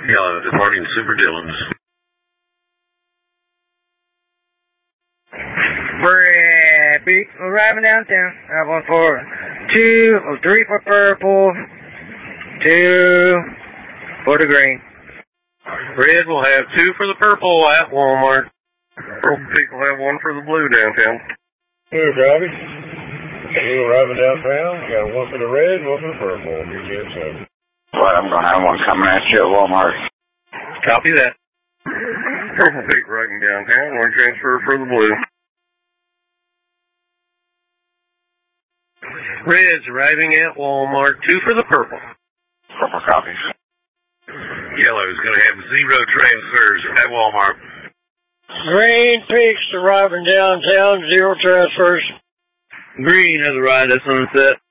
Yellow departing Super Dillons. Red Peaks arriving downtown. I have 1 for 2, or 3 for purple, 2 for the green. Red will have 2 for the purple at Walmart. Purple Peak will have 1 for the blue downtown. Here, Robbie. Blue arriving downtown. Got 1 for the red, 1 for the purple. Well, I'm going to have 1 coming at you at Walmart. Copy that. Purple Peak riding downtown. 1 transfer for the blue. Red's arriving at Walmart. 2 for the purple. Purple copies. Yellow's going to have 0 transfers at Walmart. Green Peaks arriving downtown. 0 transfers. Green has arrived at Sunset.